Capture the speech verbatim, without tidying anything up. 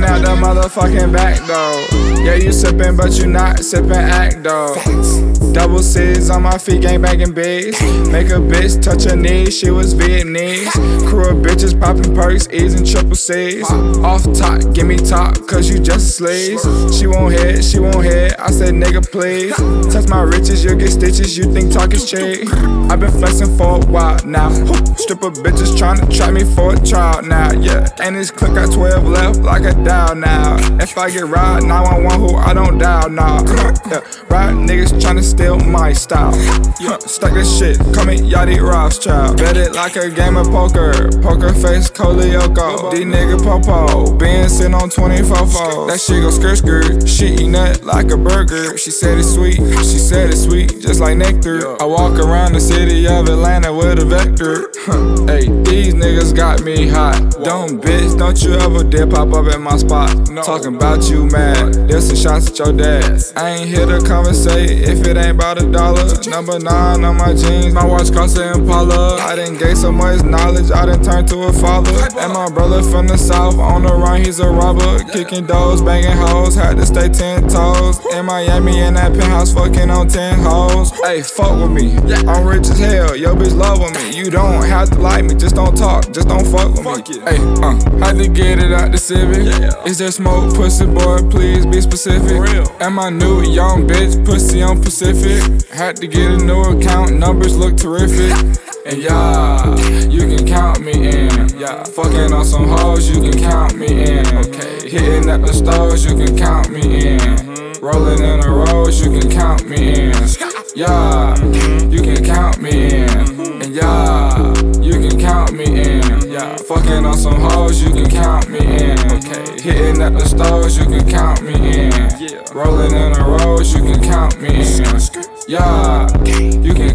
out the motherfucking back though. Yeah, you sippin', but you not sippin' act though. Double C's on my feet, gang banging bigs. Make a bitch touch her knees, she was Vietnamese. Crew of bitches poppin' perks, E's and triple C's. Off top, give me top, cause you just sleaze. She won't hit, she won't hit, I said nigga please. Touch my riches, you'll get stitches, you think talk is cheap. I've been flexing for a while now. Stripper bitches tryna trap me for a trial now, yeah. And this click got twelve left like a dial now. If I get right, nine one one who I don't dial now. Yeah. Right niggas tryna steal my style. Yeah. Stuck this shit, call me Yachty Rothschild. Bet it like a game of poker. Poker face, Kolioko. D nigga Popo, been sitting on twenty-four fours. That shit go skirt skirt, she eat nut like a burger. She said it's sweet, she said it's sweet, just like nectar. I walk around the city of Atlanta with a vector. Hey, these niggas got me hot. Don't bitch, don't you ever dare pop up at my spot. Talking about you mad, there's some shots at your dad. I ain't here to conversate if it ain't about a dollar. Number nine on my jeans, my watch cost an Impala. I done gave so much knowledge, I done turned to a father. And my brother from the south, on the run, he's a robber. Kicking doors, banging hoes, had to stay ten toes. In Miami, in that penthouse, fucking on ten hoes. Hey, fuck with me, I'm rich as hell, yo bitch love with me. You don't have to like me, just don't talk, just don't fuck with me. Hey, uh, had to get it out the Civic. Is there smoke, pussy boy, please be specific. Am I new, young bitch, pussy on Pacific. Had to get a new account, numbers look terrific. And yeah, you can count me in. Yeah, fucking on some hoes, you can count me in. Okay, hitting at the stores, you can count me in. Rolling in the roads, you can count me in. Yeah, you can count me in. And yeah, you can count me in. Yeah, fucking on some hoes, you can count me in. Okay, hitting at the stores, you can count me in. Rolling in the roads, you can count me in. Yeah, you can